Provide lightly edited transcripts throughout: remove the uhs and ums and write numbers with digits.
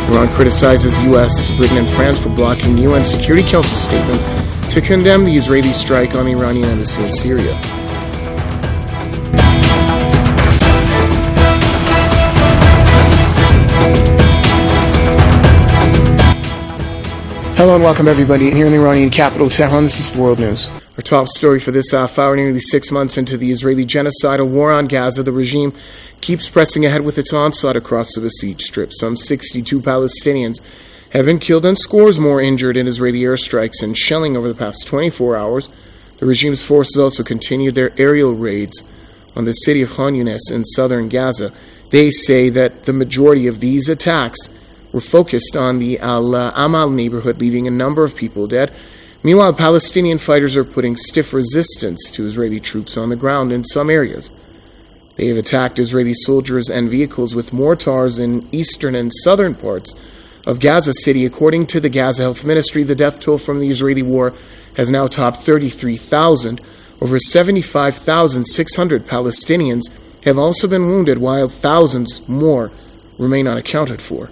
Iran criticizes the U.S., Britain, and France for blocking the UN Security Council statement to condemn the Israeli strike on the Iranian embassy in Syria. Hello and welcome everybody here in the Iranian capital, Tehran. This is World News. Our top story for this half hour: nearly 6 months into the Israeli genocidal war on Gaza, the regime keeps pressing ahead with its onslaught across the besieged strip. Some 62 Palestinians have been killed and scores more injured in Israeli airstrikes and shelling over the past 24 hours. The regime's forces also continued their aerial raids on the city of Khan Yunis in southern Gaza. They say that the majority of these attacks were focused on the Al-Amal neighborhood, leaving a number of people dead. Meanwhile, Palestinian fighters are putting stiff resistance to Israeli troops on the ground in some areas. They have attacked Israeli soldiers and vehicles with mortars in eastern and southern parts of Gaza City. According to the Gaza Health Ministry, the death toll from the Israeli war has now topped 33,000. Over 75,600 Palestinians have also been wounded, while thousands more remain unaccounted for.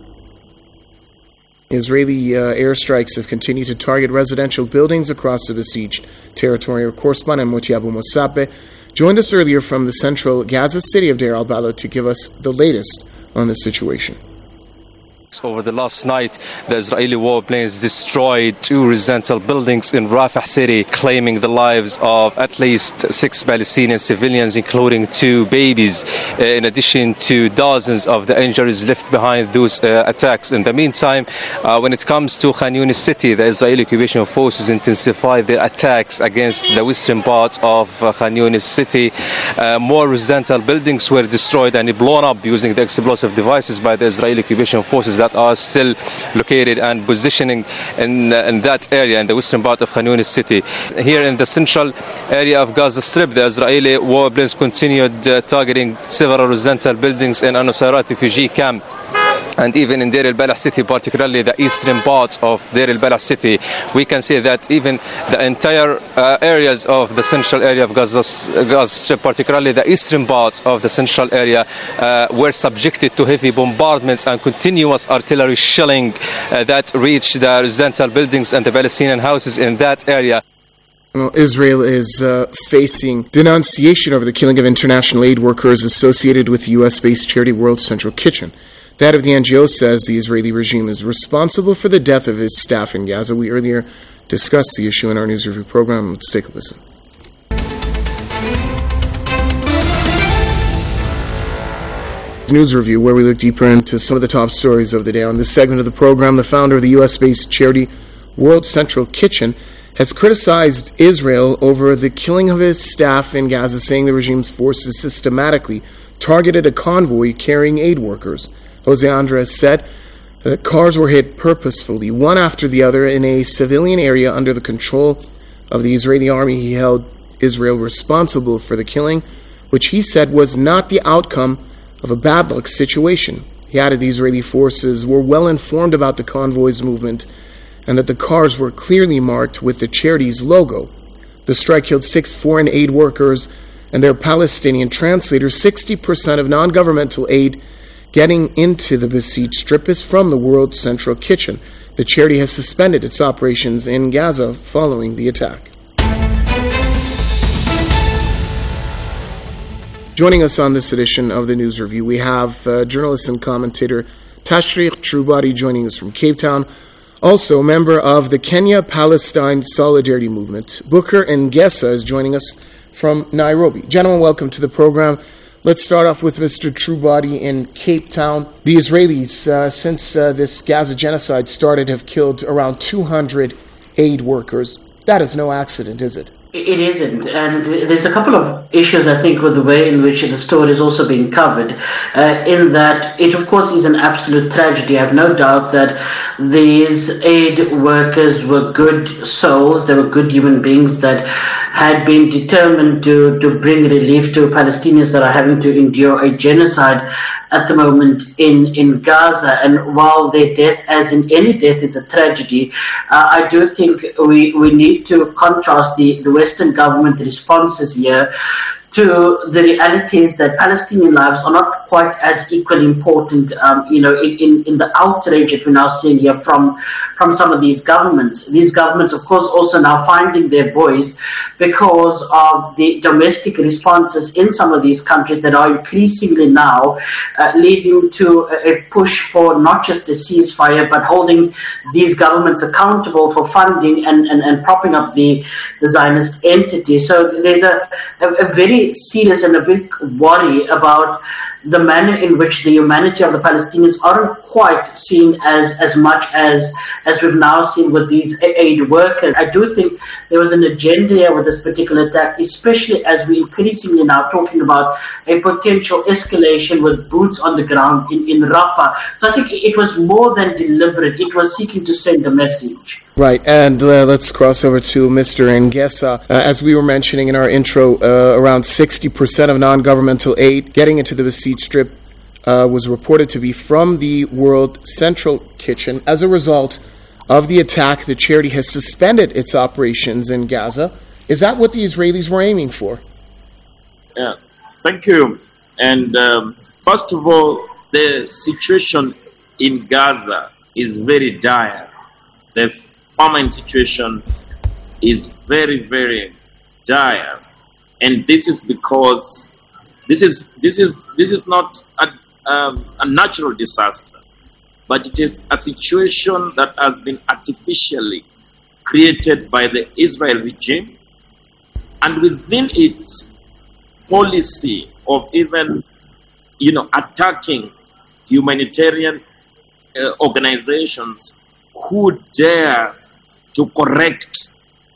Israeli airstrikes have continued to target residential buildings across the besieged territory. Our correspondent Moti Abu Musabeh joined us earlier from the central Gaza city of Deir al-Balah to give us the latest on the situation. Over the last night, the Israeli warplanes destroyed 2 residential buildings in Rafah city, claiming the lives of at least 6 Palestinian civilians, including 2 babies, in addition to dozens of the injuries left behind those attacks. In the meantime, when it comes to Khan Yunis city, the Israeli occupation forces intensified their attacks against the western part of Khan Yunis city. More residential buildings were destroyed and blown up using the explosive devices by the Israeli occupation forces that are still located and positioning in that area in the western part of Khan Yunis city. Here in the central area of Gaza Strip, the Israeli warplanes continued targeting several residential buildings in Al-Nusayrat refugee camp, and even in Deir al-Balah city, particularly the eastern part of Deir al-Balah city. We can see that even the entire areas of the central area of Gaza Strip, particularly the eastern parts of the central area, were subjected to heavy bombardments and continuous artillery shelling that reached the residential buildings and the Palestinian houses in that area. Israel is facing denunciation over the killing of international aid workers associated with the U.S.-based charity World Central Kitchen. That of the NGO says the Israeli regime is responsible for the death of its staff in Gaza. We earlier discussed the issue in our news review program. Let's take a listen. News review, where we look deeper into some of the top stories of the day. On this segment of the program, the founder of the U.S.-based charity World Central Kitchen has criticized Israel over the killing of his staff in Gaza, saying the regime's forces systematically targeted a convoy carrying aid workers. Jose Andres said that cars were hit purposefully, one after the other, in a civilian area under the control of the Israeli army. He held Israel responsible for the killing, which he said was not the outcome of a bad luck situation. He added the Israeli forces were well informed about the convoy's movement and that the cars were clearly marked with the charity's logo. The strike killed 6 foreign aid workers and their Palestinian translators. 60% of non-governmental aid getting into the besieged strip is from the World Central Kitchen. The charity has suspended its operations in Gaza following the attack. Joining us on this edition of the News Review, we have journalist and commentator Tashriq Troubari joining us from Cape Town. Also, a member of the Kenya-Palestine Solidarity Movement, Booker Ngesa, is joining us from Nairobi. Gentlemen, welcome to the program. Let's start off with Mr. Troubari in Cape Town. The Israelis, since this Gaza genocide started, have killed around 200 aid workers. That is no accident, is it? It isn't, and there's a couple of issues, I think, with the way in which the story is also being covered, in that it, of course, is an absolute tragedy. I have no doubt that these aid workers were good souls, they were good human beings that had been determined to bring relief to Palestinians that are having to endure a genocide at the moment in Gaza. And while their death, as in any death, is a tragedy, I do think we need to contrast the Western government responses here to the realities that Palestinian lives are not quite as equally important, in the outrage that we're now seeing here from some of these governments. These governments, of course, also now finding their voice because of the domestic responses in some of these countries that are increasingly now leading to a push for not just a ceasefire, but holding these governments accountable for funding and propping up the Zionist entity. So there's a very serious and a big worry about the manner in which the humanity of the Palestinians aren't quite seen as much as we've now seen with these aid workers. I do think there was an agenda here with this particular attack, especially as we increasingly now talking about a potential escalation with boots on the ground in Rafah. So I think it was more than deliberate. It was seeking to send a message. Right, and let's cross over to Mr. Ngesa. As we were mentioning in our intro, around 60% of non-governmental aid getting into the besieged Strip was reported to be from the World Central Kitchen. As a result of the attack, the charity has suspended its operations in Gaza. Is that what the Israelis were aiming for? Yeah, thank you. And first of all, the situation in Gaza is very dire. The famine situation is very, very dire, and this is because this is not a natural disaster, but it is a situation that has been artificially created by the Israel regime, and within its policy of even attacking humanitarian organizations who dare to correct,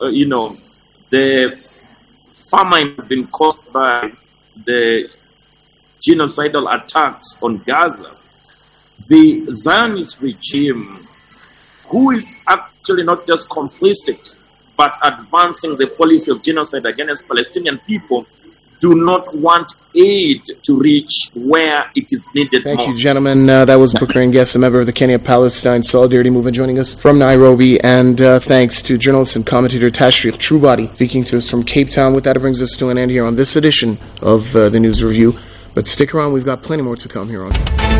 the famine has been caused by the genocidal attacks on Gaza. The Zionist regime, who is actually not just complicit, but advancing the policy of genocide against Palestinian people, do not want aid to reach where it is needed most. Thank you, gentlemen. That was Booker Ngesa, a member of the Kenya-Palestine Solidarity Movement, joining us from Nairobi. And thanks to journalist and commentator Tashriq Truebody, speaking to us from Cape Town. With that, it brings us to an end here on this edition of the News Review. But stick around, we've got plenty more to come here on.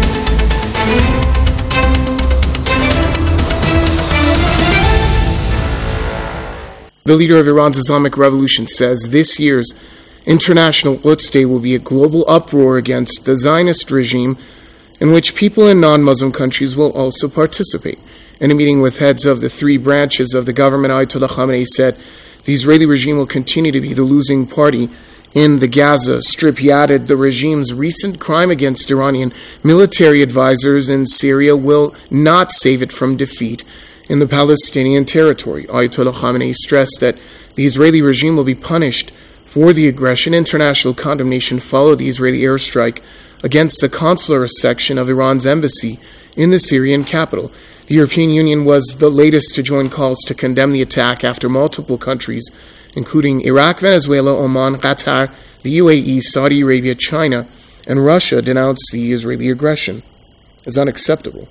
The leader of Iran's Islamic Revolution says this year's International Quds Day will be a global uproar against the Zionist regime, in which people in non-Muslim countries will also participate. In a meeting with heads of the three branches of the government, Ayatollah Khamenei said the Israeli regime will continue to be the losing party in the Gaza Strip. He added the regime's recent crime against Iranian military advisors in Syria will not save it from defeat in the Palestinian territory. Ayatollah Khamenei stressed that the Israeli regime will be punished for the aggression. International condemnation followed the Israeli airstrike against the consular section of Iran's embassy in the Syrian capital. The European Union was the latest to join calls to condemn the attack after multiple countries, including Iraq, Venezuela, Oman, Qatar, the UAE, Saudi Arabia, China, and Russia, denounced the Israeli aggression as unacceptable.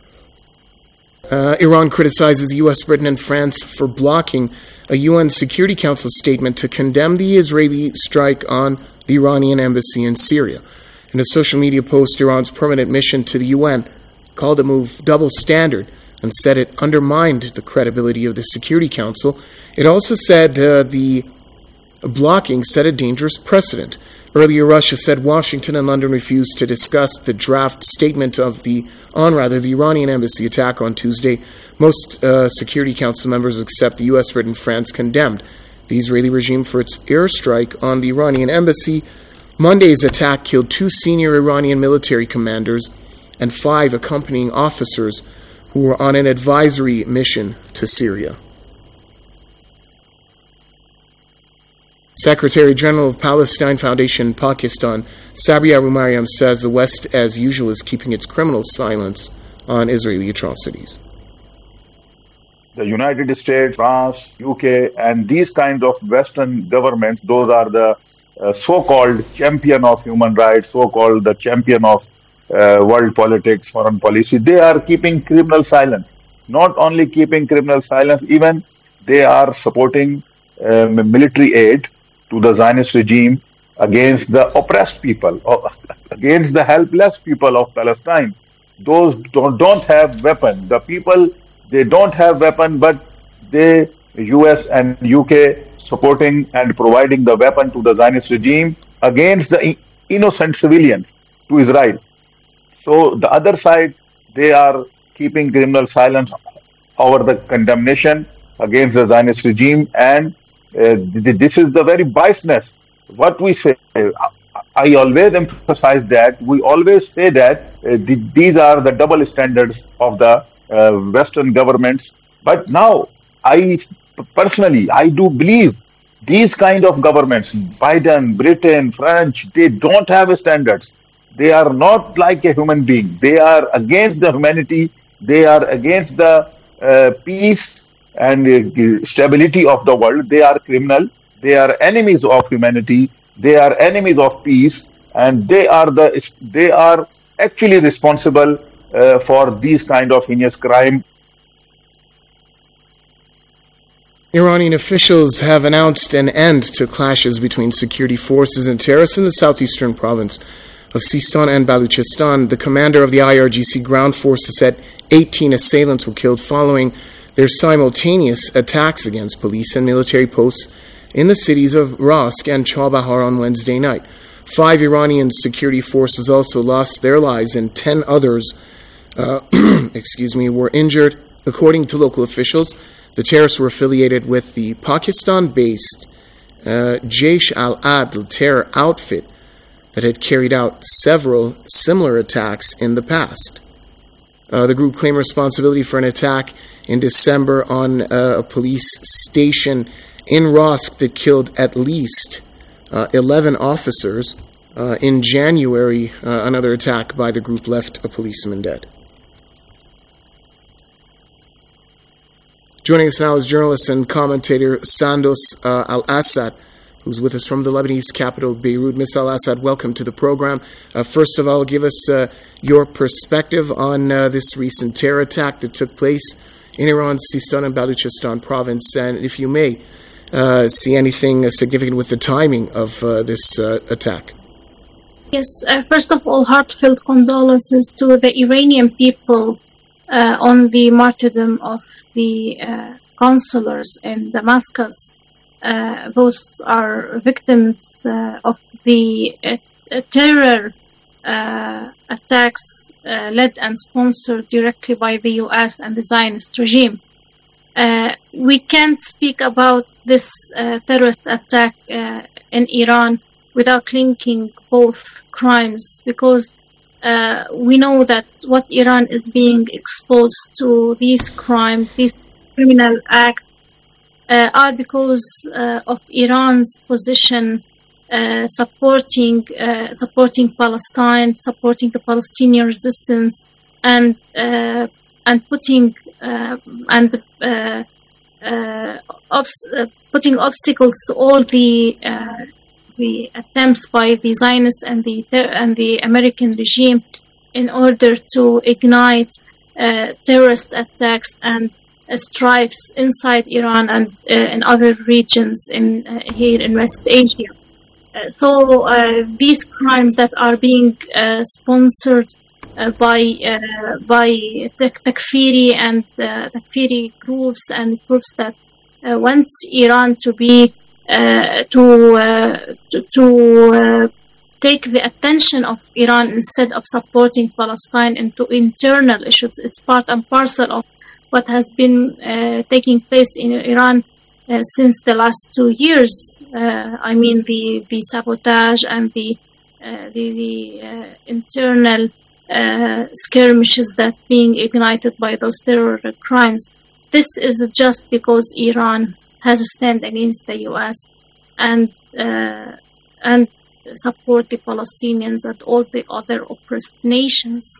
Iran criticizes the U.S., Britain, and France for blocking a UN Security Council statement to condemn the Israeli strike on the Iranian embassy in Syria. In a social media post, Iran's permanent mission to the UN called the move double standard and said it undermined the credibility of the Security Council. It also said the blocking set a dangerous precedent. Earlier, Russia said Washington and London refused to discuss the draft statement of the Iranian embassy attack on Tuesday. Most Security Council members, except the U.S., Britain, and France, condemned the Israeli regime for its airstrike on the Iranian embassy. Monday's attack killed 2 senior Iranian military commanders and 5 accompanying officers who were on an advisory mission to Syria. Secretary General of Palestine Foundation Pakistan, Sabri Arumariam, says the West, as usual, is keeping its criminal silence on Israeli atrocities. The United States, France, UK, and these kinds of Western governments, those are the so-called champion of human rights, so-called the champion of world politics, foreign policy. They are keeping criminal silence. Not only keeping criminal silence, even they are supporting military aid to the Zionist regime against the oppressed people, or against the helpless people of Palestine. Those don't have weapon. The people, they don't have weapon, but the US and UK supporting and providing the weapon to the Zionist regime against the innocent civilians to Israel. So the other side, they are keeping criminal silence over the condemnation against the Zionist regime, and this is the very biasness. What we say, I always emphasize that, we always say that these are the double standards of the Western governments. But now, I do believe these kind of governments, Biden, Britain, French, they don't have standards. They are not like a human being. They are against the humanity. They are against the peace and stability of the world. They are criminal. They are enemies of humanity. They are enemies of peace, and they are actually responsible for these kind of heinous crime. Iranian officials have announced an end to clashes between security forces and terrorists in the southeastern province of Sistan and Baluchistan. The commander of the IRGC ground forces said 18 assailants were killed following their simultaneous attacks against police and military posts in the cities of Rask and Chabahar on Wednesday night. 5 Iranian security forces also lost their lives, and 10 others were injured. According to local officials, the terrorists were affiliated with the Pakistan-based Jaish al-Adl terror outfit that had carried out several similar attacks in the past. The group claimed responsibility for an attack in December on a police station in Rask that killed at least 11 officers. In January, another attack by the group left a policeman dead. Joining us now is journalist and commentator Sandos Al-Assad, who's with us from the Lebanese capital, Beirut. Ms. Al-Assad, welcome to the program. First of all, give us your perspective on this recent terror attack that took place in Iran's Sistan and Baluchistan province, and if you may, see anything significant with the timing of this attack. Yes, first of all, heartfelt condolences to the Iranian people on the martyrdom of the counselors in Damascus. Those are victims of the terror attacks led and sponsored directly by the US and the Zionist regime. We can't speak about this terrorist attack in Iran without linking both crimes, because we know that what Iran is being exposed to, these crimes, these criminal acts, are because of Iran's position supporting Palestine, supporting the Palestinian resistance, and putting putting obstacles to all the attempts by the Zionists and the American regime in order to ignite terrorist attacks and strifes inside Iran and in other regions here in West Asia. So these crimes that are being sponsored by Takfiri and Takfiri groups and groups that want Iran to be to take the attention of Iran instead of supporting Palestine into internal issues. It's part and parcel of what has been taking place in Iran since the last 2 years. I mean, the sabotage and the internal skirmishes that being ignited by those terror crimes. This is just because Iran has a stand against the US and support the Palestinians and all the other oppressed nations.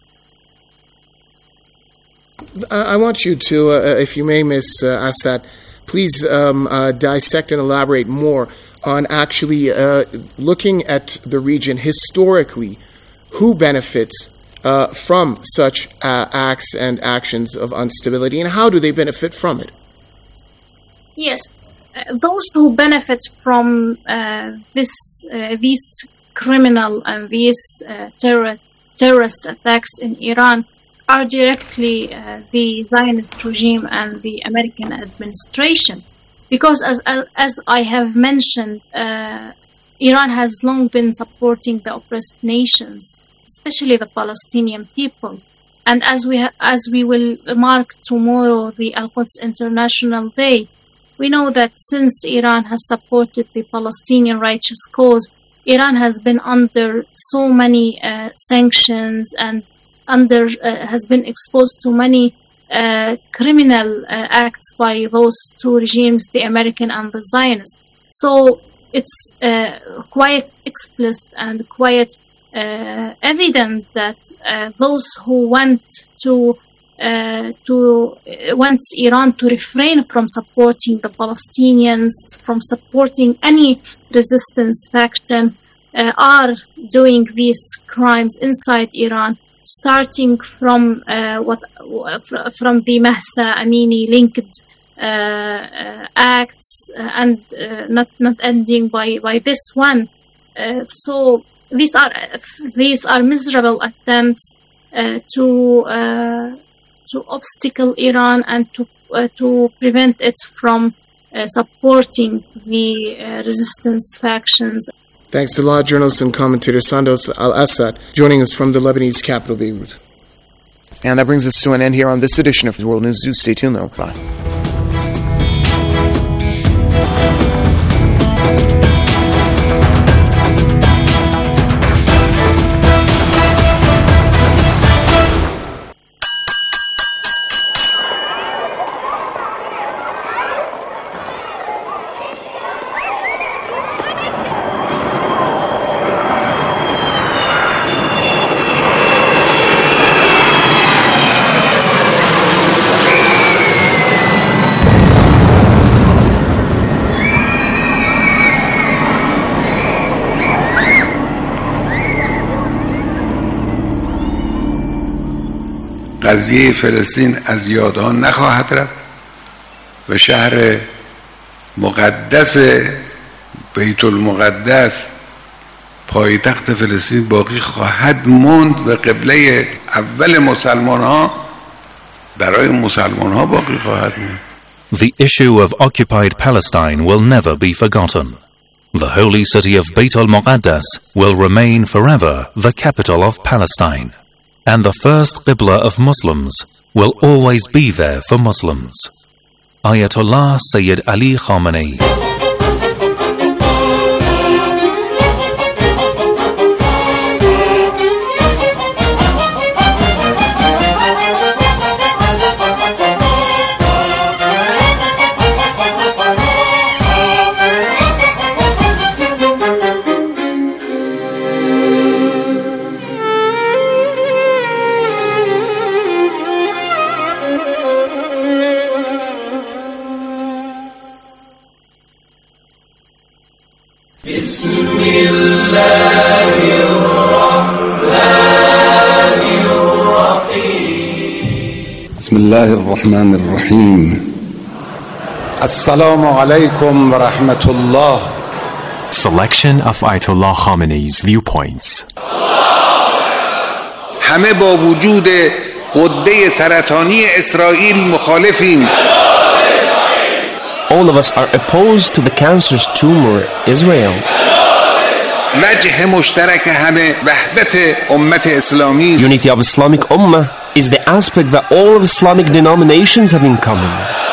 I want you to, if you may, Ms. Assad, please dissect and elaborate more on actually looking at the region historically. Who benefits from such acts and actions of instability, and how do they benefit from it? Yes. those who benefit from these criminal and these terrorist attacks in Iran are directly the Zionist regime and the American administration. Because as I have mentioned, Iran has long been supporting the oppressed nations, especially the Palestinian people. And as we will mark tomorrow the Al-Quds International Day, we know that since Iran has supported the Palestinian righteous cause, Iran has been under so many sanctions and has been exposed to many criminal acts by those two regimes, the American and the Zionist. So it's quite explicit and quite evident that those who want Iran to refrain from supporting the Palestinians, from supporting any resistance faction, are doing these crimes inside Iran, starting from the Mahsa Amini linked acts, and not ending by this one. So these are miserable attempts to obstacle Iran and to prevent it from supporting the resistance factions. Thanks a lot, journalist and commentator Sandos Al-Assad, joining us from the Lebanese capital, Beirut. And that brings us to an end here on this edition of World News. Do stay tuned, though. Bye. قضیه فلسطین از یادها نخواهد رفت و شهر مقدس بیت المقدس پایتخت فلسطین باقی خواهد موند و قبله اول مسلمان ها برای مسلمان ها باقی خواهد موند. The issue of occupied Palestine will never be forgotten. The holy city of Beit al-Muqaddas will remain forever the capital of Palestine. And the first Qibla of Muslims will always be there for Muslims. Ayatollah Sayyid Ali Khamenei. بسم الله الرحمن الرحيم السلام عليكم ورحمة الله. Selection of Ayatollah Khamenei's viewpoints. همه با وجود غده سرطانی اسرائیل مخالفیم. All of us are opposed to the cancerous tumor Israel. وجه مشترک همه وحدت امت اسلامی است. Unity of Islamic Ummah is the aspect that all of Islamic denominations have in common.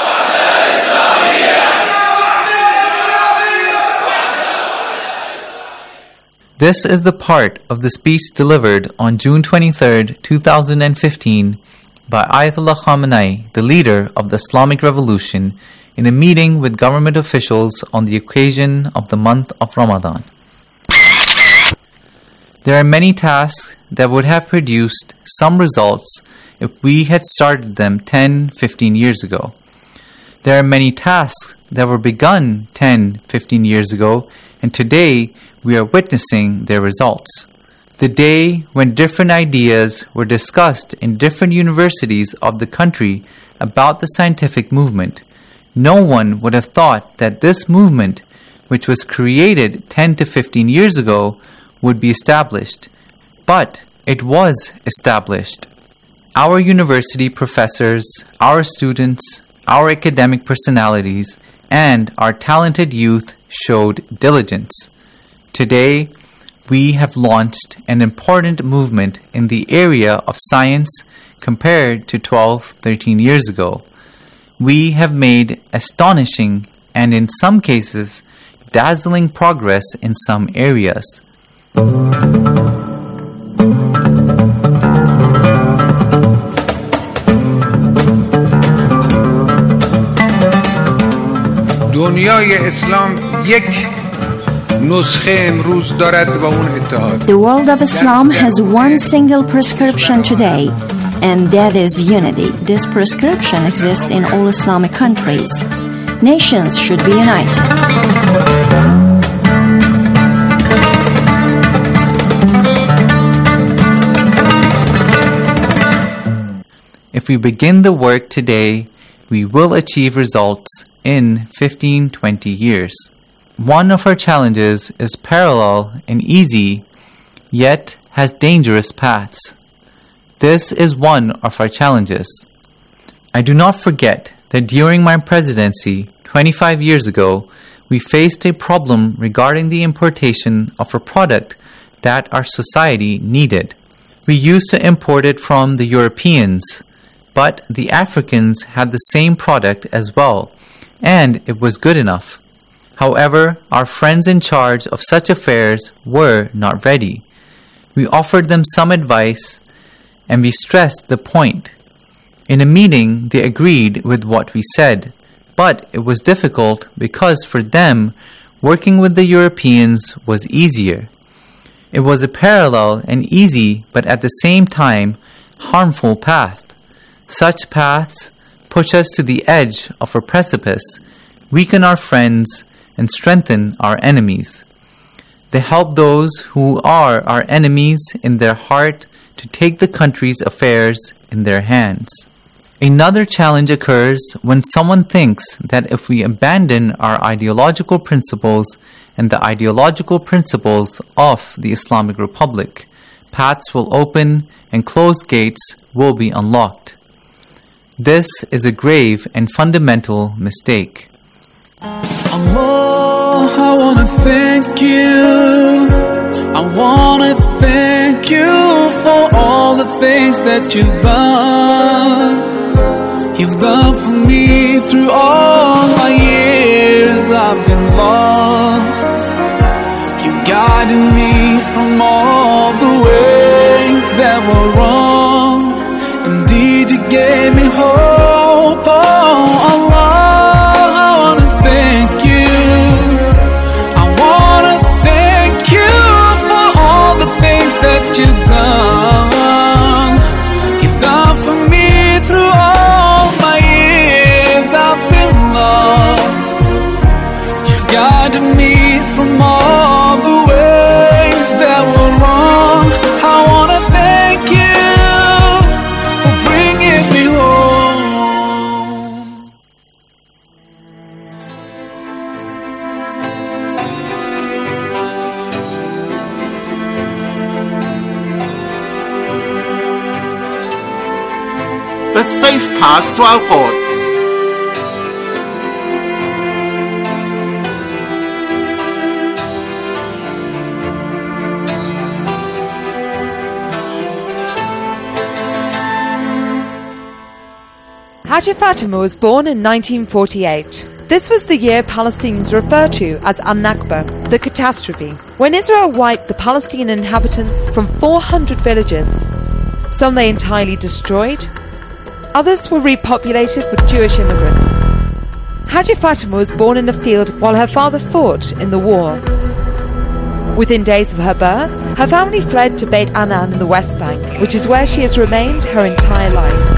This is the part of the speech delivered on June 23, 2015 by Ayatollah Khamenei, the leader of the Islamic Revolution, in a meeting with government officials on the occasion of the month of Ramadan. There are many tasks that would have produced some results if we had started them 10-15 years ago. There are many tasks that were begun 10-15 years ago, and today we are witnessing their results. The day when different ideas were discussed in different universities of the country about the scientific movement, No one would have thought that this movement, which was created 10 to 15 years ago, would be established. But it was established. Our university professors, our students, our academic personalities, and our talented youth showed diligence. Today, we have launched an important movement in the area of science compared to 12-13 years ago. We have made astonishing and in some cases dazzling progress in some areas. دنیای اسلام یک نسخه امروز دارد و اون اتحاد. The world of Islam has one single prescription today, and that is unity. This prescription exists in all Islamic countries. Nations should be united. If we begin the work today, we will achieve results in 15-20 years. One of our challenges is parallel and easy, yet has dangerous paths. This is one of our challenges. I do not forget that during my presidency 25 years ago, we faced a problem regarding the importation of a product that our society needed. We used to import it from the Europeans, but the Africans had the same product as well, and it was good enough. However, our friends in charge of such affairs were not ready. We offered them some advice, and we stressed the point. In a meeting, they agreed with what we said, but it was difficult because for them, working with the Europeans was easier. It was a parallel and easy, but at the same time, harmful path. Such paths push us to the edge of a precipice, weaken our friends, and strengthen our enemies. They help those who are our enemies in their heart to take the country's affairs in their hands. Another challenge occurs when someone thinks that if we abandon our ideological principles and the ideological principles of the Islamic Republic, paths will open and closed gates will be unlocked. This is a grave and fundamental mistake. Allah, I wanna thank you. I wanna thank you for all the things that you've done. You've done for me through all my years I've been lost. You guided me from all the ways that were wrong. Indeed, you gave me hope. Oh Allah, that you've done. You've done for me through all my years I've been lost. You've guided me from all the ways that were wrong. I wanna thank you for bringing me home. The safe path to Al-Quds. Hajia Fatima was born in 1948. This was the year Palestinians refer to as Al-Nakba, the catastrophe, when Israel wiped the Palestinian inhabitants from 400 villages. Some they entirely destroyed, others were repopulated with Jewish immigrants. Hajia Fatima was born in a field while her father fought in the war. Within days of her birth, her family fled to Beit Anan in the West Bank, which is where she has remained her entire life.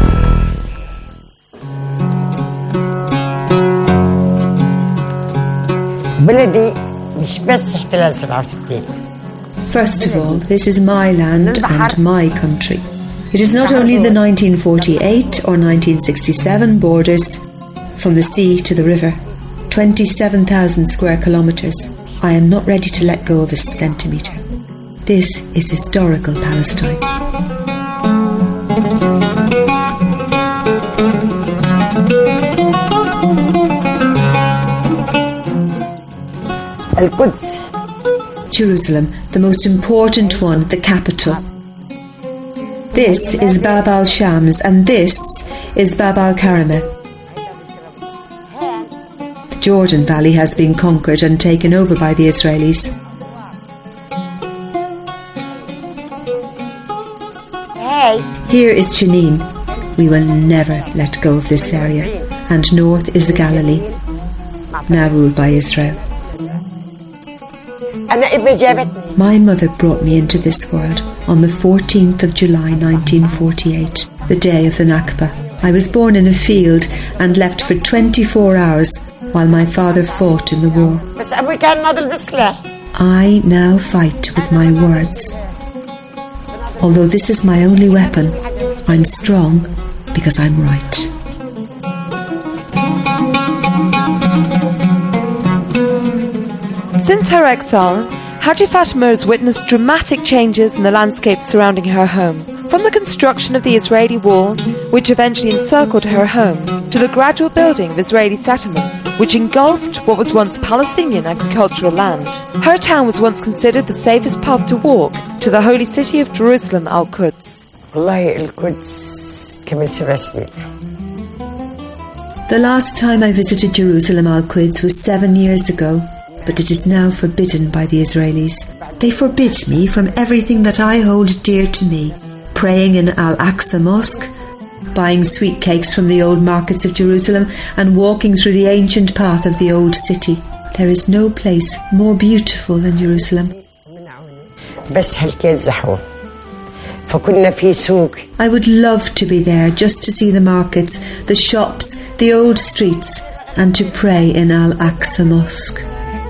First of all, this is my land and my country. It is not only the 1948 or 1967 borders, from the sea to the river, 27,000 square kilometres. I am not ready to let go of a centimetre. This is historical Palestine. Al-Quds. Jerusalem, the most important one, the capital. This is Bab al-Shams and this is Bab al-Karameh. The Jordan Valley has been conquered and taken over by the Israelis. Here is Jenin. We will never let go of this area. And north is the Galilee, now ruled by Israel. My mother brought me into this world on the 14th of July 1948, the day of the Nakba. I was born in a field and left for 24 hours while my father fought in the war. I now fight with my words. Although this is my only weapon, I'm strong because I'm right. Since her exile, Haji Fatima has witnessed dramatic changes in the landscape surrounding her home. From the construction of the Israeli wall, which eventually encircled her home, to the gradual building of Israeli settlements, which engulfed what was once Palestinian agricultural land. Her town was once considered the safest path to walk to the holy city of Jerusalem, Al-Quds. The last time I visited Jerusalem, Al-Quds, was 7 years ago, but it is now forbidden by the Israelis. They forbid me from everything that I hold dear to me. Praying in Al-Aqsa Mosque, buying sweet cakes from the old markets of Jerusalem, and walking through the ancient path of the old city. There is no place more beautiful than Jerusalem. I would love to be there just to see the markets, the shops, the old streets, and to pray in Al-Aqsa Mosque.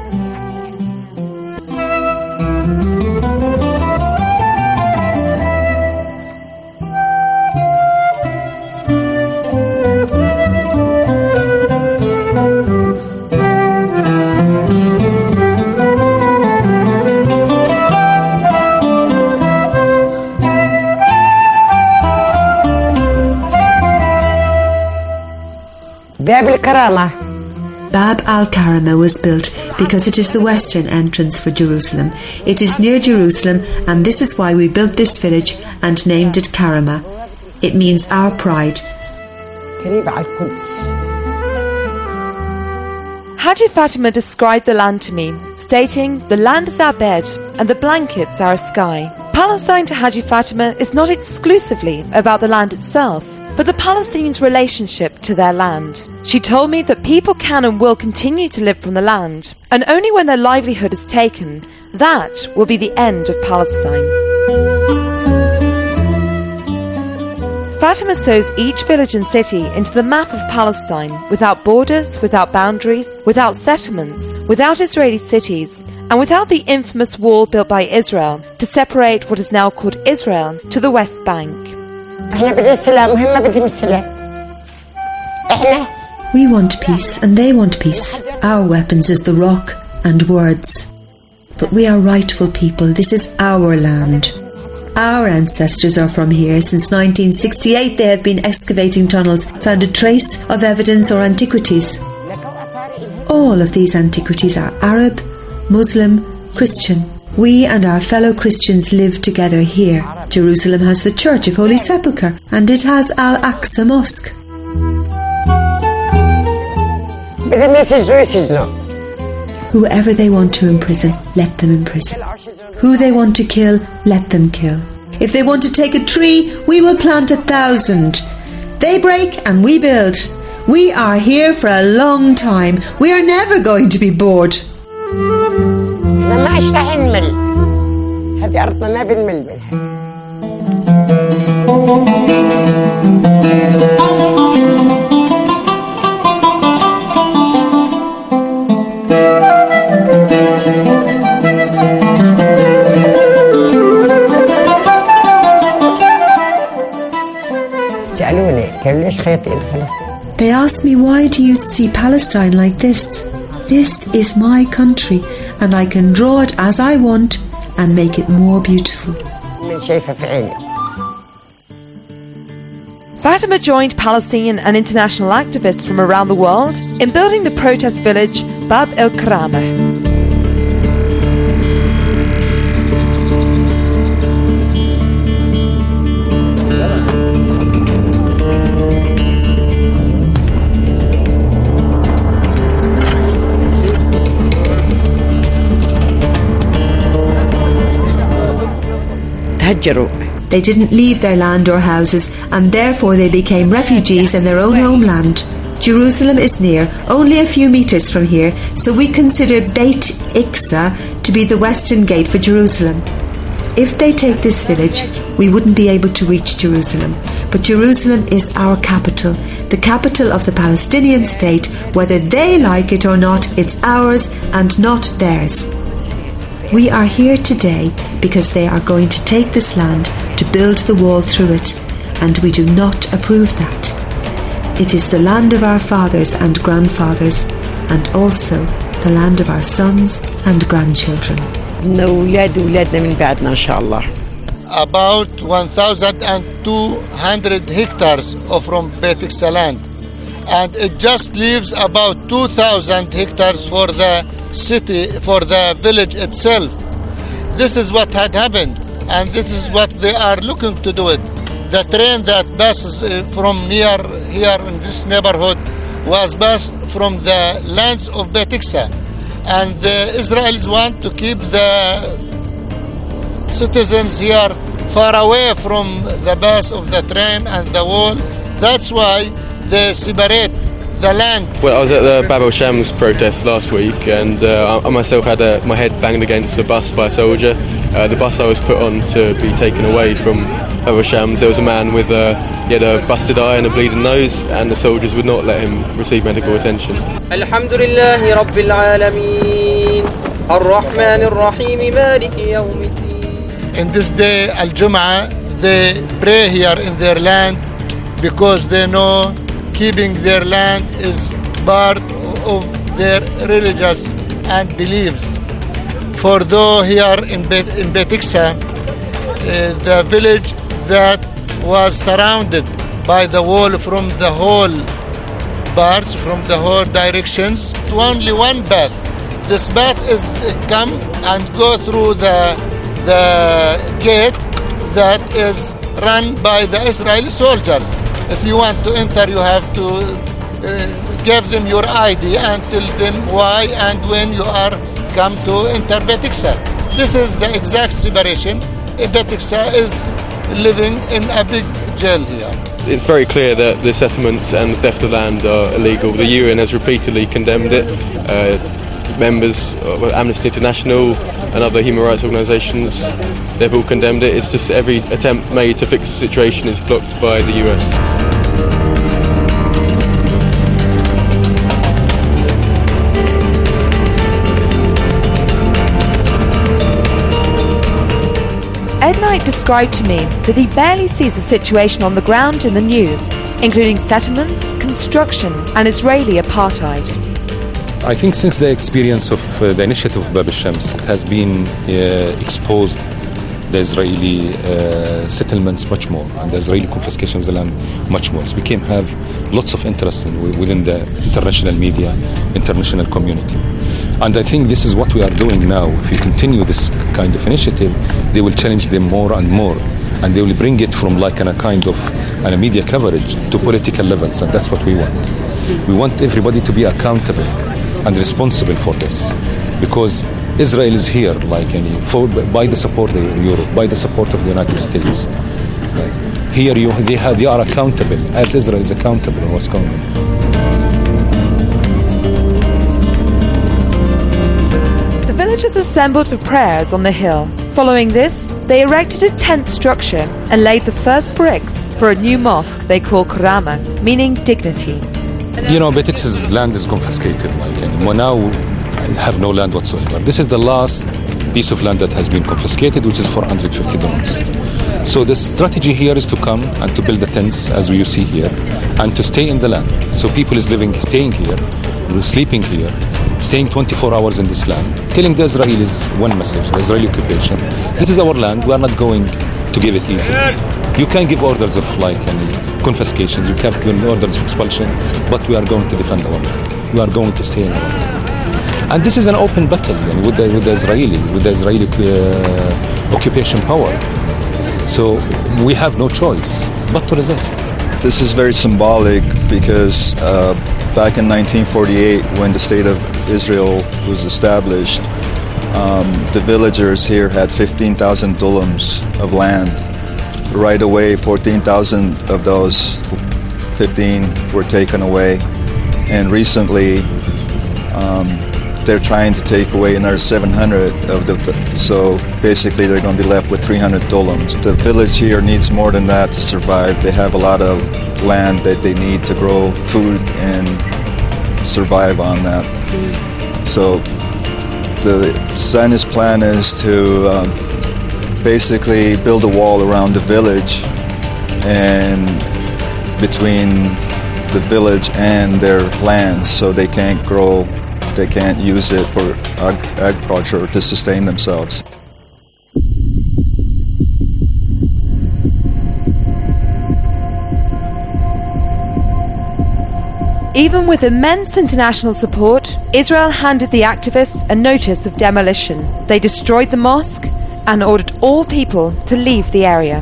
Bab al-Karameh was built because it is the western entrance for Jerusalem. It is near Jerusalem, and this is why we built this village and named it Karameh. It means our pride. Haji Fatima described the land to me, stating, "The land is our bed and the blankets our sky." Palestine to Haji Fatima is not exclusively about the land itself, but the Palestinians' relationship to their land. She told me that people can and will continue to live from the land, and only when their livelihood is taken, that will be the end of Palestine. Fatima sews each village and city into the map of Palestine, without borders, without boundaries, without settlements, without Israeli cities, and without the infamous wall built by Israel to separate what is now called Israel to the West Bank. We want peace and they want peace. Our weapons is the rock and words. But we are rightful people. This is our land. Our ancestors are from here. Since 1968 they have been excavating tunnels, found a trace of evidence or antiquities. All of these antiquities are Arab, Muslim, Christian. We and our fellow Christians live together here. Jerusalem has the Church of Holy Sepulchre, and it has Al-Aqsa Mosque. Whoever they want to imprison, let them imprison. Who they want to kill, let them kill. If they want to take a tree, we will plant 1,000. They break and we build. We are here for a long time. We are never going to be bored. هذه أرضنا ما بنمل منها. سألوني قالوا ليش خيطي أنت فلسطين؟ They ask me, why do you see Palestine like this? This is my country, and I can draw it as I want and make it more beautiful. Fatima joined Palestinian and international activists from around the world in building the protest village Bab el Karama. They didn't leave their land or houses, and therefore they became refugees in their own homeland. Jerusalem is near, only a few meters from here, so we consider Beit Iksa to be the western gate for Jerusalem. If they take this village, we wouldn't be able to reach Jerusalem. But Jerusalem is our capital, the capital of the Palestinian state. Whether they like it or not, it's ours and not theirs. We are here today because they are going to take this land to build the wall through it, and we do not approve that. It is the land of our fathers and grandfathers, and also the land of our sons and grandchildren. About 1,200 hectares from Beit Iksa land, and it just leaves about 2,000 hectares for the city, for the village itself. This is what had happened, and this is what they are looking to do it. The train that passes from near here in this neighborhood was passed from the lands of Beit Iksa, and the Israelis want to keep the citizens here far away from the base of the train and the wall. That's why they separate the land. Well, I was at the Bab el-Shams protest last week, and I myself had my head banged against a bus by a soldier. The bus I was put on to be taken away from Bab el-Shams, there was a man with he had a busted eye and a bleeding nose, and the soldiers would not let him receive medical attention. Alhamdulillahi Rabbil Alameen, Ar-Rahman Ar-Rahim, Maliki Yawmiddin. In this day, Al-Jum'ah, they pray here in their land because they know keeping their land is part of their religious and beliefs. For though here in Beit Iksa, the village that was surrounded by the wall from the whole parts, from the whole directions, only one path. This path is come and go through the gate that is run by the Israeli soldiers. If you want to enter, you have to give them your ID and tell them why and when you are come to enter Beit Iksa. This is the exact separation. Beit Iksa is living in a big jail here. It's very clear that the settlements and the theft of land are illegal. The UN has repeatedly condemned it. Members of Amnesty International and other human rights organisations, they've all condemned it. It's just every attempt made to fix the situation is blocked by the US. Ed Knight described to me that he barely sees the situation on the ground in the news, including settlements, construction and Israeli apartheid. I think since the experience of the initiative of Bab el-Shams, it has been exposed the Israeli settlements much more, and the Israeli confiscation of the land much more. It became have lots of interest within the international media, international community. And I think this is what we are doing now. If you continue this kind of initiative, they will challenge them more and more, and they will bring it from like a kind of a media coverage to political levels, and that's what we want. We want everybody to be accountable and responsible for this, because Israel is here by the support of Europe, by the support of the United States. Here they are accountable, as Israel is accountable on what's going on. The villagers assembled for prayers on the hill. Following this, they erected a tent structure and laid the first bricks for a new mosque they call Karama, meaning dignity. You know, Beit Iksa's land is confiscated. Now have no land whatsoever. This is the last piece of land that has been confiscated, which is 450 dirhams. So the strategy here is to come and to build the tents, as you see here, and to stay in the land. So people is staying here, sleeping here, staying 24 hours in this land, telling the Israelis one message, the Israeli occupation. This is our land, we are not going to give it easy. You can give orders of like any confiscations, you can give orders of expulsion, but we are going to defend our land. We are going to stay in our land. And this is an open battle with the Israeli occupation power. So we have no choice but to resist. This is very symbolic because back in 1948, when the State of Israel was established, the villagers here had 15,000 dulums of land. Right away, 14,000 of those 15 were taken away. And recently, they're trying to take away another 700 of so basically they're going to be left with 300 dulums. The village here needs more than that to survive. They have a lot of land that they need to grow food and survive on that. So the Zionist plan is to basically build a wall around the village and between the village and their lands so they can't grow. They can't use it for agriculture to sustain themselves. Even with immense international support, Israel handed the activists a notice of demolition. They destroyed the mosque and ordered all people to leave the area.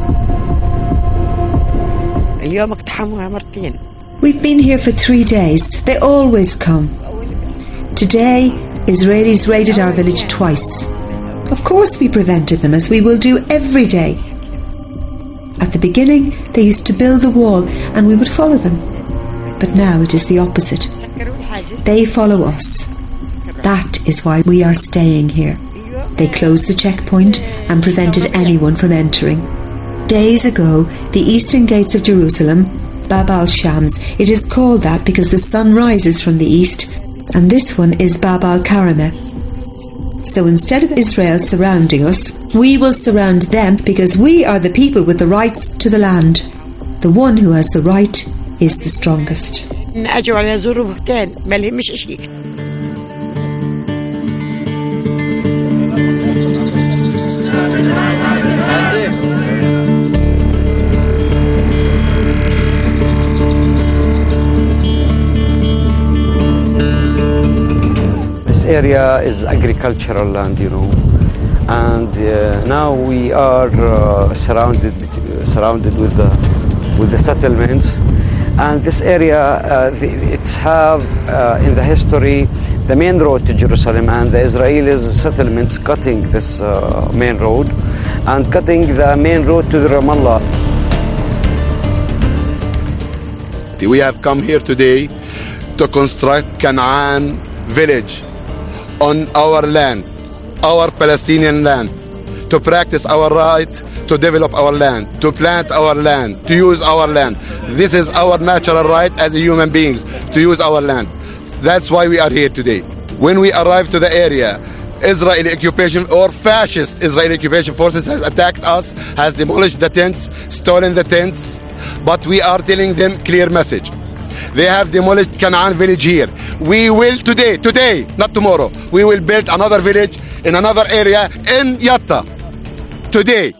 We've been here for 3 days. They always come. Today, Israelis raided our village twice. Of course we prevented them, as we will do every day. At the beginning, they used to build the wall and we would follow them. But now it is the opposite. They follow us. That is why we are staying here. They closed the checkpoint and prevented anyone from entering. Days ago, the eastern gates of Jerusalem, Bab al-Shams, it is called that because the sun rises from the east, and this one is Bab al-Karameh. So instead of Israel surrounding us, we will surround them because we are the people with the rights to the land. The one who has the right is the strongest. This area is agricultural land, and now we are surrounded with the settlements. And this area, it's have in the history the main road to Jerusalem, and the Israelis settlements cutting this main road and cutting the main road to the Ramallah. We have come here today to construct Canaan village on our land, our Palestinian land, to practice our right to develop our land, to plant our land, to use our land. This is our natural right as human beings, to use our land. That's why we are here today. When we arrive to the area, Israeli occupation or fascist Israeli occupation forces has attacked us, has demolished the tents, stolen the tents, but we are telling them clear message. They have demolished Canaan village here. We will today, not tomorrow, we will build another village in another area in Yatta. Today.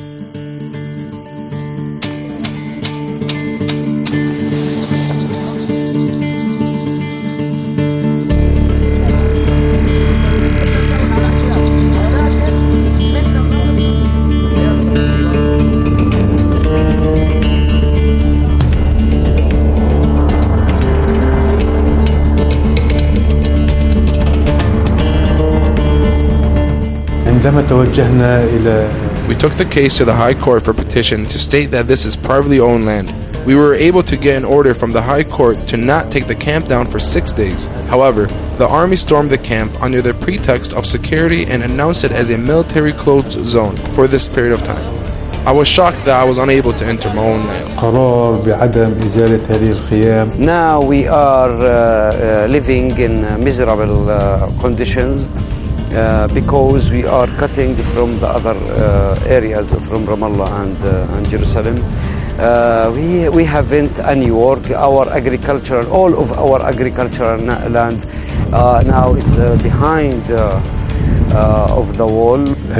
We took the case to the High Court for petition to state that this is privately owned land. We were able to get an order from the High Court to not take the camp down for 6 days. However, the army stormed the camp under the pretext of security and announced it as a military closed zone for this period of time. I was shocked that I was unable to enter my own land. Now we are living in miserable conditions because we are cutting from the other areas from Ramallah and Jerusalem. We haven't any work. Our agricultural, all of our agricultural land now it's behind of the wall.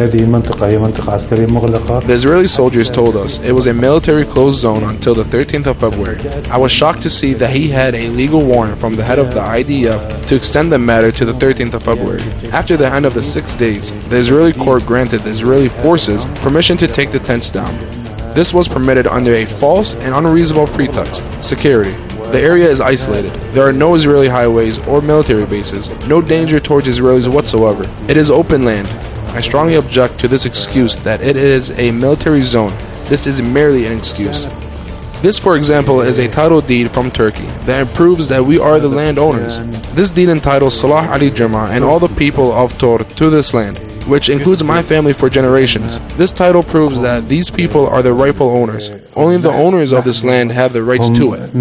The Israeli soldiers told us it was a military closed zone until the 13th of February. I was shocked to see that he had a legal warrant from the head of the IDF to extend the matter to the 13th of February. After the end of the 6 days, the Israeli court granted the Israeli forces permission to take the tents down. This was permitted under a false and unreasonable pretext: security. The area is isolated. There are no Israeli highways or military bases, no danger towards Israelis whatsoever. It is open land. I strongly object to this excuse that it is a military zone. This is merely an excuse. This, for example, is a title deed from Turkey that proves that we are the landowners. This deed entitles Salah Ali Jama and all the people of Tor to this land, which includes my family for generations. This title proves that these people are the rightful owners. Only the owners of this land have the rights to it.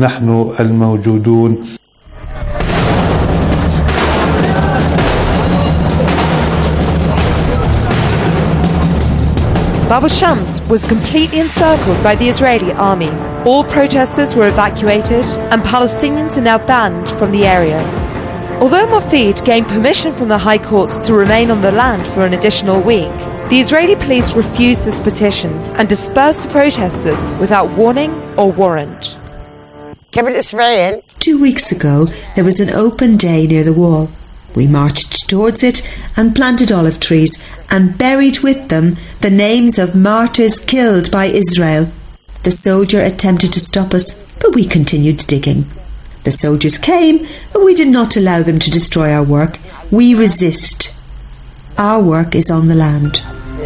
Bab al-Shams was completely encircled by the Israeli army. All protesters were evacuated, and Palestinians are now banned from the area. Although Mofid gained permission from the high courts to remain on the land for an additional week, the Israeli police refused this petition and dispersed the protesters without warning or warrant. 2 weeks ago, there was an open day near the wall. We marched towards it and planted olive trees and buried with them the names of martyrs killed by Israel. The soldier attempted to stop us, but we continued digging. The soldiers came, but we did not allow them to destroy our work. We resist. Our work is on the land.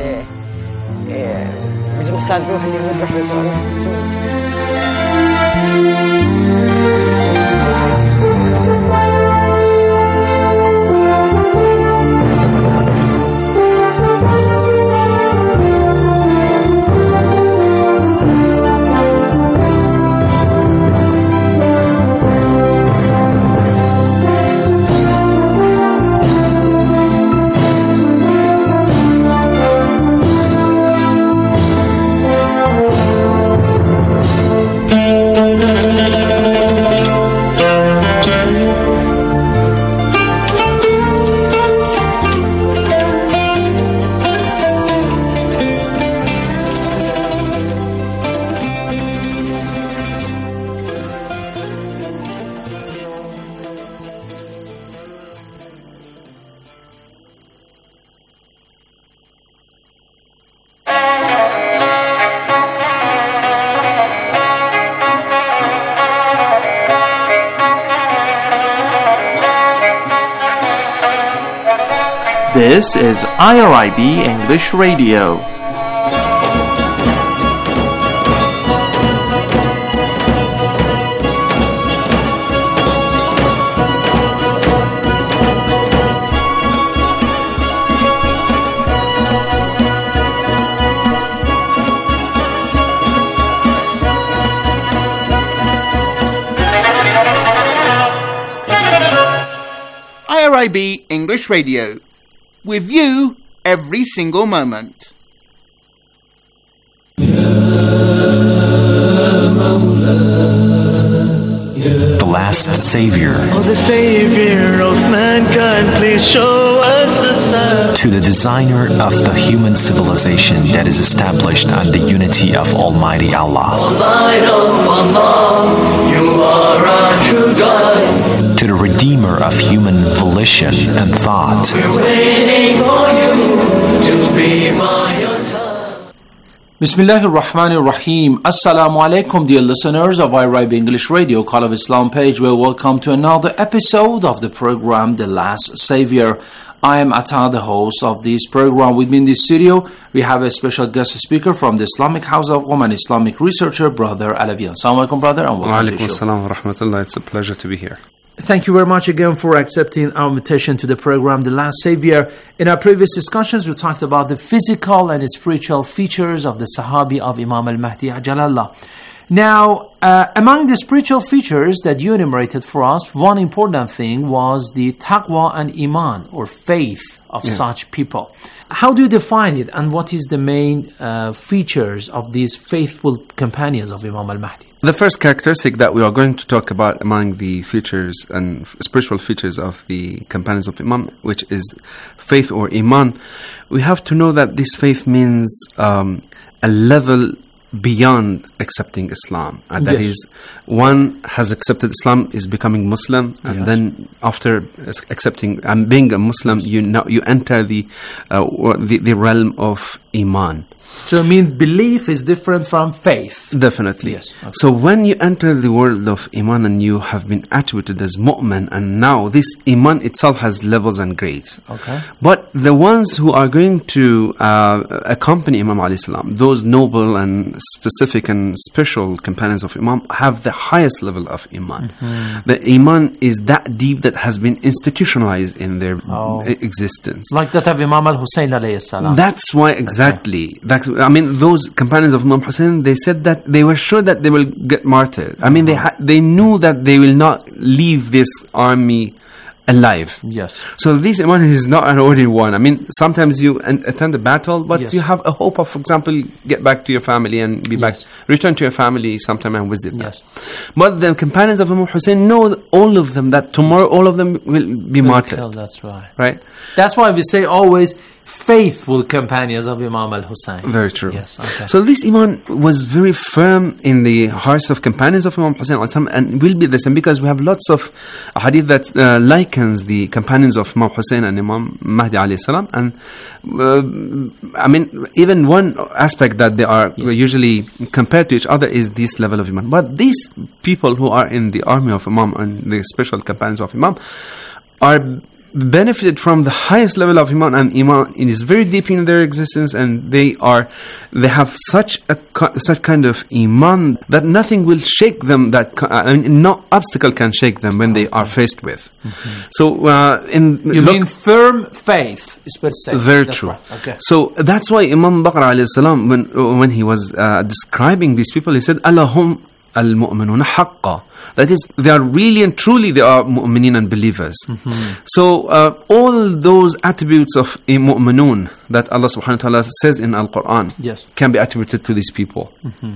This is IRIB English Radio. IRIB English Radio. With you every single moment. The Last Savior. Oh, the Savior of mankind, please show us a sign. To the designer of the human civilization that is established on the unity of Almighty Allah. Allah, you are our true guide. To the redeemer of human volition and thought. We're waiting for you to be by your side. Bismillahir Rahmanir Rahim. Assalamu alaikum, dear listeners of IRIB English Radio, Call of Islam page. Well, welcome to another episode of the program The Last Savior. I am Atta, the host of this program. With me in the studio, we have a special guest speaker from the Islamic House of Qom, an Islamic researcher, Brother Alavi. Assalamu alaikum, brother, and welcome to the show. Wa rahmatullah. It's a pleasure to be here. Thank you very much again for accepting our invitation to the program, The Last Savior. In our previous discussions, we talked about the physical and spiritual features of the Sahabi of Imam al-Mahdi Ajalallah. Now, among the spiritual features that you enumerated for us, one important thing was the taqwa and iman, or faith of such people. How do you define it, and what is the main features of these faithful companions of Imam al-Mahdi? The first characteristic that we are going to talk about among the features and spiritual features of the companions of Imam, which is faith or iman, we have to know that this faith means a level beyond accepting Islam. And that is, one has accepted Islam, is becoming Muslim, and then after accepting and being a Muslim, you enter the realm of iman. So, I mean, belief is different from faith. Definitely. Yes. Okay. So when you enter the world of Iman and you have been attributed as mu'min, and now this Iman itself has levels and grades. Okay. But the ones who are going to accompany Imam alayhi salam, those noble and specific and special companions of Imam, have the highest level of Iman. Mm-hmm. The Iman is that deep that has been institutionalized in their existence. Like that of Imam al-Hussein alayhi salam. That's why exactly. I mean, those companions of Imam Hussein, they said that they were sure that they will get martyred. I mean, they knew that they will not leave this army alive. Yes. So this Iman is not an ordinary one. I mean, sometimes you attend a battle, but you have a hope of, for example, get back to your family and be back, return to your family sometime and visit them. Yes. But the companions of Imam Hussein know, all of them, that tomorrow all of them will be martyred. That's right. Right? That's why we say always faithful companions of Imam al-Hussein. Very true. Yes. Okay. So this Iman was very firm in the hearts of companions of Imam Hussein, and will be the same, because we have lots of hadith that likens the companions of Imam Hussein and Imam Mahdi alayhi salam. And I mean, even one aspect that they are usually compared to each other is this level of Iman. But these people who are in the army of Imam and the special companions of Imam are benefited from the highest level of Iman, and Iman is very deep in their existence, and they have such kind of Iman that nothing will shake them, no obstacle can shake them when they are faced with. Mm-hmm. So you mean firm faith is per se. Very that's true. Right. Okay. So that's why Imam Baqir alayhi salam, when he was describing these people, he said, Allahum al-mu'minuna haqqa. That is, they are really and truly, they are mu'minin and believers. Mm-hmm. So all those attributes of mu'minun that Allah subhanahu wa ta'ala says in Al-Quran can be attributed to these people.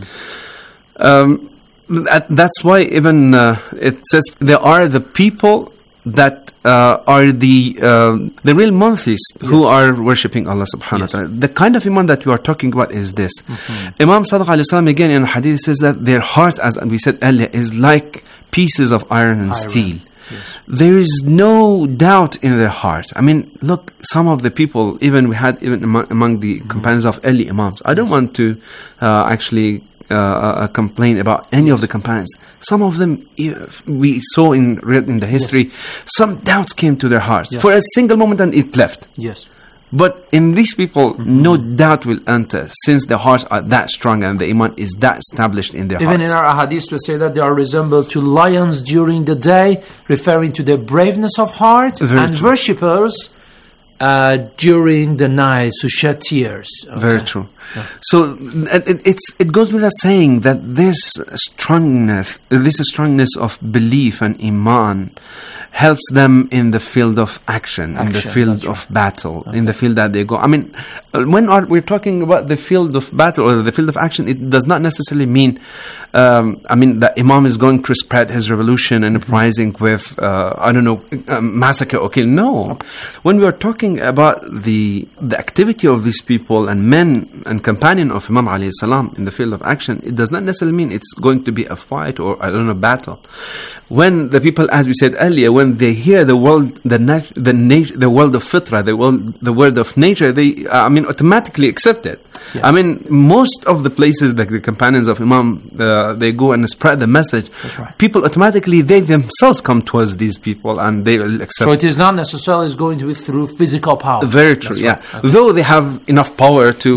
Mm-hmm. That's why even it says they are the people that are the real monotheists who are worshipping Allah subhanahu wa ta'ala. The kind of Iman that you are talking about is this. Mm-hmm. Imam Sadiq alayhi salam again in hadith says that their hearts, as we said earlier, is like pieces of iron and steel. Yes. There is no doubt in their hearts. I mean, look, some of the people, even we had even among the companions of early Imams. I don't want to actually complain about any of the companions. Some of them we saw in the history, some doubts came to their hearts for a single moment, and it left. Yes. But in these people, no doubt will enter, since their hearts are that strong and the Iman is that established in their hearts. Even in our hadith, we say that they are resembled to lions during the day, referring to their braveness of heart, and worshippers during the night to shed tears. Okay. Very true. Yeah. So it goes without saying that this strongness of belief and Iman helps them in the field of action, in the field of battle, in the field that they go. I mean, when we're talking about the field of battle or the field of action, it does not necessarily mean, that Imam is going to spread his revolution and uprising with, massacre or kill. No. When we are talking about the activity of these people and men and companion of Imam alayhi salam in the field of action, it does not necessarily mean it's going to be a fight or battle. When the people, as we said earlier, when they hear the world, the world of fitra, the world of nature, they automatically accept it. Yes. I mean, most of the places like the companions of Imam, they go and spread the message. That's right. People automatically, they themselves come towards these people and they will accept. So it is not necessarily going to be through physical power. Very true. That's yeah. Right. Okay. Though they have enough power to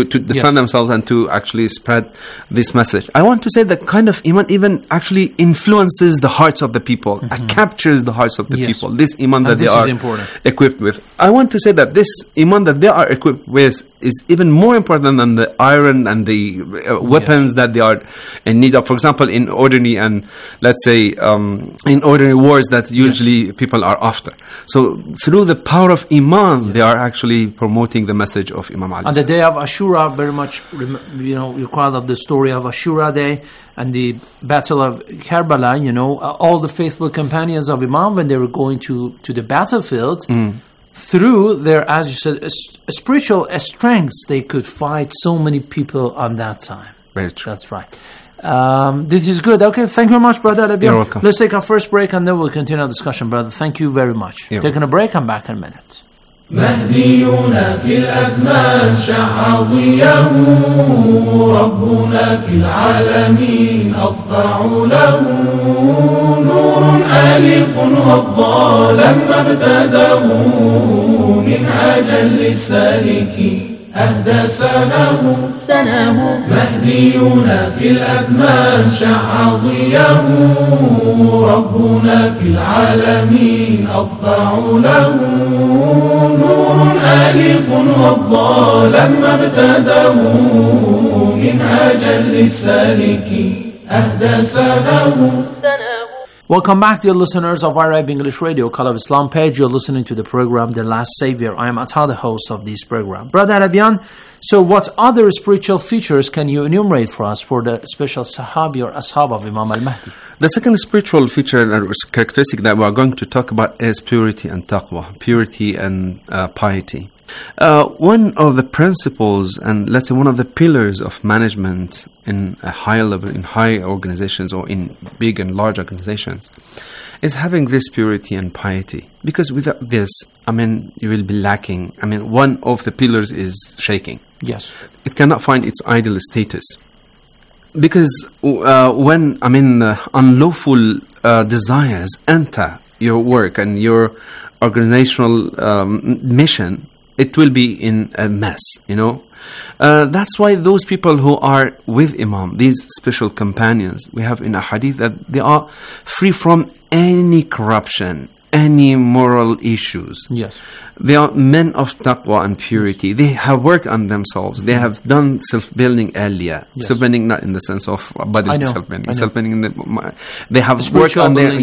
defend themselves and to actually spread this message. I want to say that kind of iman even actually influences the hearts of the people, captures the hearts of the people. This iman that they are equipped with. I want to say that this iman that they are equipped with is even more important than the iron and the weapons that they are in need of. For example, in ordinary and let's say in ordinary wars that usually people are after. So through the power of iman, they are actually promoting the message of Imam Ali. On the day of Ashura, very much, you're quite of the story of Ashura Day and the Battle of Karbala. All the faithful companions of Imam, when they were going to the battlefield, through their, as you said, spiritual strengths, they could fight so many people on that time. Very true. That's right. This is good. Okay, thank you very much, Brother Alabian. You're welcome. Let's take our first break and then we'll continue our discussion, brother. Thank you very much. Taking a break, I'm back in a minute. مهدينا في الأزمان شع ضيه ربنا في العالمين أضفع له نور آلق والظالم ابتداه منهاجا للسالكين أهدى سناه مهدينا في الأزمان شع ضيه ربنا في العالمين أضفع له نور آلق والظالم ابتداه منهاجا للسالكين أهدى سناه. Welcome back, dear listeners of IRIB English Radio, Call of Islam page. You're listening to the program The Last Savior. I am Atta, the host of this program. Brother Alabian, so what other spiritual features can you enumerate for us for the special Sahabi or Ashab of Imam al-Mahdi? The second spiritual feature or characteristic that we are going to talk about is purity and taqwa, purity and piety. One of the principles and let's say one of the pillars of management in a high level, in high organizations or in big and large organizations is having this purity and piety. Because without this, you will be lacking. One of the pillars is shaking. Yes. It cannot find its ideal status. Because when, unlawful desires enter your work and your organizational mission, it will be in a mess, That's why those people who are with Imam, these special companions, we have in a hadith that they are free from any corruption, any moral issues. Yes. They are men of taqwa and purity. They have worked on themselves. They have done self-building earlier. Yes. Self-building not in the sense of body self-building. Self-building in the they have spiritual worked on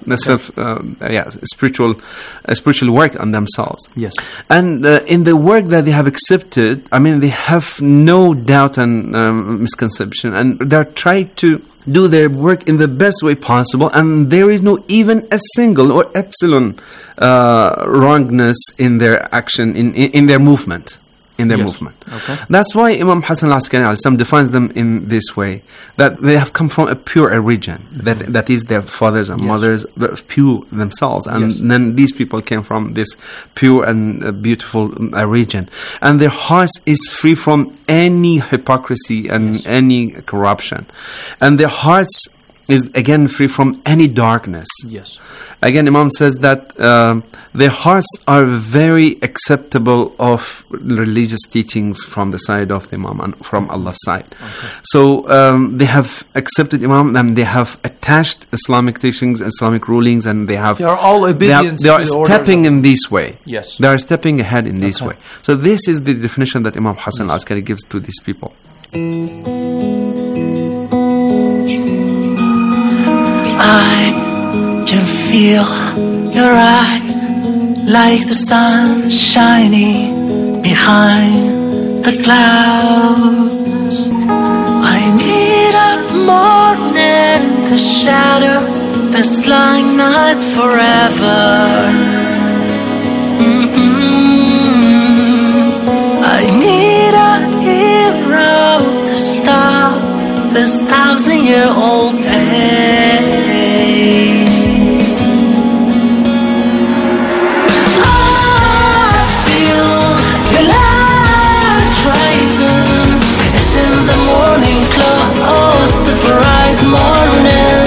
their spiritual work on themselves. Yes. And in the work that they have accepted, they have no doubt and misconception, and they're trying to do their work in the best way possible, and there is no even a single or epsilon wrongness in their action, in their movement. Okay. That's why Imam Hassan al-Askari defines them in this way, that they have come from a pure origin, that is their fathers and mothers were pure themselves, and then these people came from this pure and beautiful origin, and their hearts is free from any hypocrisy and any corruption, and their hearts is again free from any darkness. Yes. Again, Imam says that their hearts are very acceptable of religious teachings from the side of the Imam and from Allah's side. Okay. So they have accepted Imam and they have attached Islamic teachings, Islamic rulings, and they are all obedient. They are stepping in this way. Yes. They are stepping ahead in this way. So this is the definition that Imam Hassan al-Askari gives to these people. I can feel your eyes like the sun shining behind the clouds. I need a morning to shatter this long night forever. I need a hero to stop this 1,000-year-old pain. I feel your light rising. It's in the morning close, the bright morning.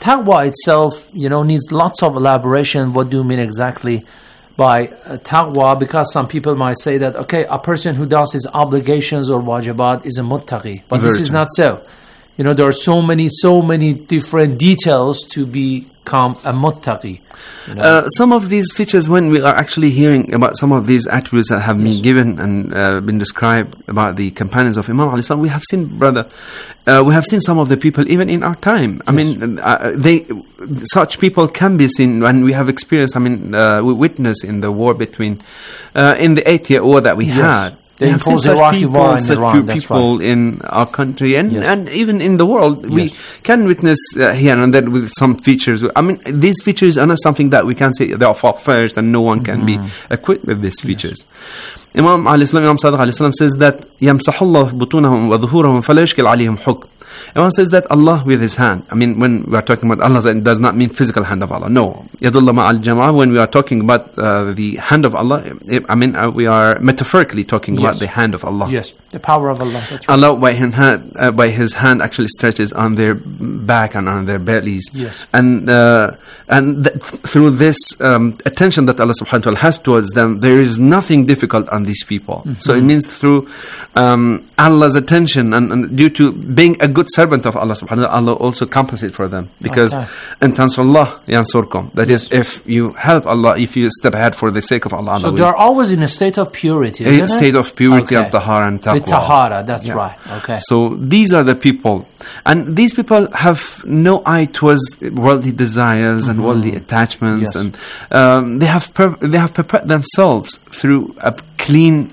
taqwa itself, needs lots of elaboration. What do you mean exactly by taqwa? Because some people might say that, okay, a person who does his obligations or wajibat is a muttaqi. But this is not so. There are so many different details to become a muttaqi. Some of these features, when we are actually hearing about some of these attributes that have been given and been described about the companions of Imam alayhi salam, we have seen, brother, we have seen some of the people even in our time. I mean, such people can be seen, and we have experienced, we witnessed in the war between, in the 8-year war that we had. They imposed the Iraqi war in Iran. That's people in our country and even in the world. We can witness here and there with some features. I mean, these features are not something that we can say they are far-fetched and no one can be equipped with these features. Imam Sadiq alayhi salam says that يَمْسَحُ اللَّهُ بُطُونَهُمْ وَظُهُورَهُم فَلَا يُشْكِلْ عَلَيْهِمْ حُكْمٌ. Imam says that Allah with His hand. I mean, when we are talking about Allah, it does not mean physical hand of Allah. No. Yadullah ma'al jama'ah, when we are talking about the hand of Allah, we are metaphorically talking about the hand of Allah. Yes, the power of Allah. That's right. Allah by His hand actually stretches on their back and on their bellies. Yes. And through this attention that Allah subhanahu wa ta'ala has towards them, there is nothing difficult on these people. So it means through Allah's attention and due to being a good servant of Allah subhanahu wa ta'ala, Allah also compensates for them. Because in tansurullah yansurkum. That is, if you help Allah, if you step ahead for the sake of Allah. So they are always in a state of purity, isn't it? A state of purity of tahara and taqwa. With tahara, that's right. Okay. So these are the people. And these people have no eye towards worldly desires and worldly attachments. And they have prepared themselves through a clean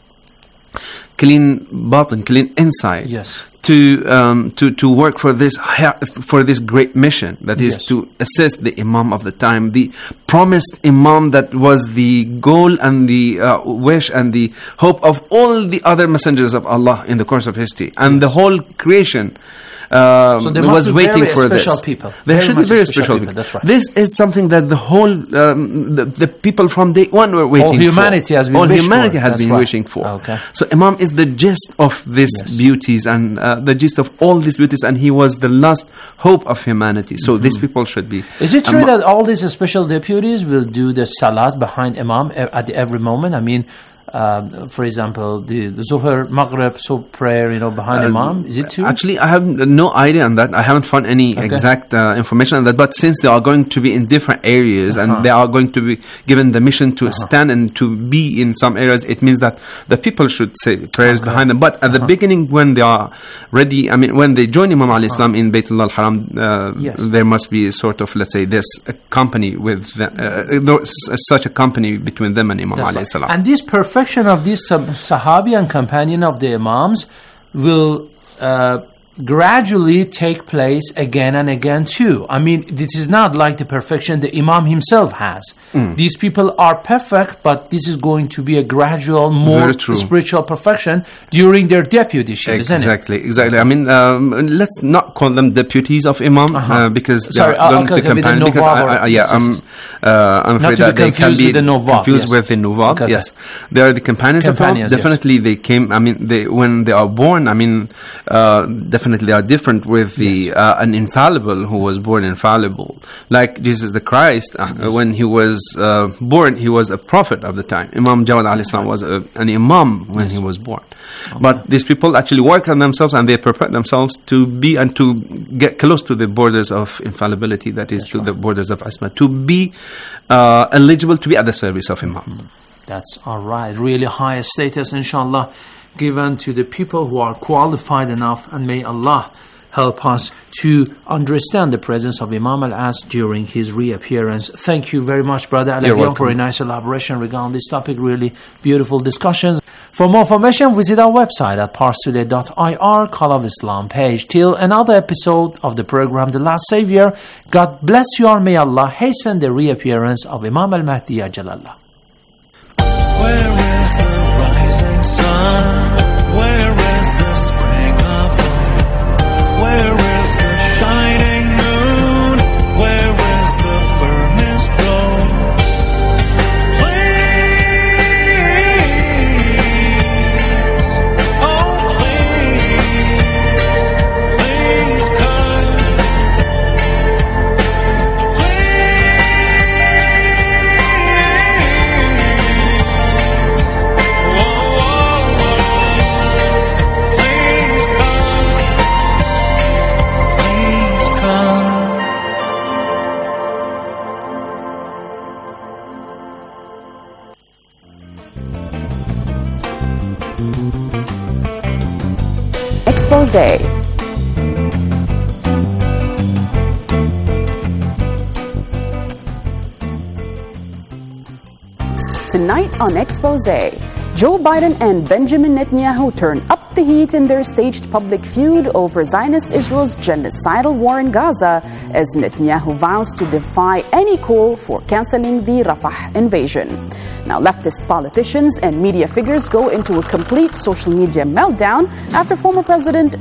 batin, clean inside. Yes. To work for this great mission, that is to assist the Imam of the time, the promised Imam that was the goal and the wish and the hope of all the other messengers of Allah in the course of history, and the whole creation. So they must was be waiting very for special this. people. They should be very special people. That's right. This is something that the whole the people from day one were waiting for. All humanity has been wishing for. Okay. So Imam is the gist of these beauties and the gist of all these beauties, and he was the last hope of humanity. So these people should be. Is it true that all these special deputies will do the salat behind Imam at every moment? I mean, for example, the Zuhr, Maghrib, prayer, behind Imam. Is it true? Actually, I have no idea on that. I haven't found any exact information on that. But since they are going to be in different areas and they are going to be given the mission to stand and to be in some areas, it means that the people should say prayers behind them. But at the beginning, when they are ready, when they join Imam alayhi salam in Baytullah al-Haram, there must be a sort of, let's say, this company with such a company between them and Imam alayhi salam. And this perfection of this Sahabi and companion of the Imams will gradually take place again and again too. I mean, this is not like the perfection the Imam himself has. These people are perfect, but this is going to be a gradual, more spiritual perfection during their deputyship, isn't it? Exactly. I mean, let's not call them deputies of Imam because they are going to companion. I'm afraid that they can be confused with the Nuwab. Yes, they are the companions of Imam. Definitely, they came. I mean, when they are born. I mean, definitely are different with the an infallible who was born infallible, like Jesus the Christ. When he was born, he was a prophet of the time. Imam Jawad alayhi salam was an imam when he was born. But these people actually work on themselves and they prepare themselves to be and to get close to the borders of infallibility, that is to the borders of Isma, to be eligible to be at the service of Imam. That's all right. Really high status, inshallah, given to the people who are qualified enough, and may Allah help us to understand the presence of Imam Al-As during his reappearance. Thank you very much, Brother Alavian, for a nice elaboration regarding this topic. Really beautiful discussions. For more information, visit our website at parstoday.ir, Call of Islam page. Till another episode of the program, The Last Savior, God bless you, and may Allah hasten the reappearance of Imam Al-Mahdi Ajalallah. Where is the rising sun? Where is the spring of hope? Where is the shining moon? Where is the furnace glow? Please, oh please, please come. Expose. Tonight on Expose, Joe Biden and Benjamin Netanyahu turn up the heat in their staged public feud over Zionist Israel's genocidal war in Gaza as Netanyahu vows to defy any call for canceling the Rafah invasion. Now, leftist politicians and media figures go into a complete social media meltdown after former President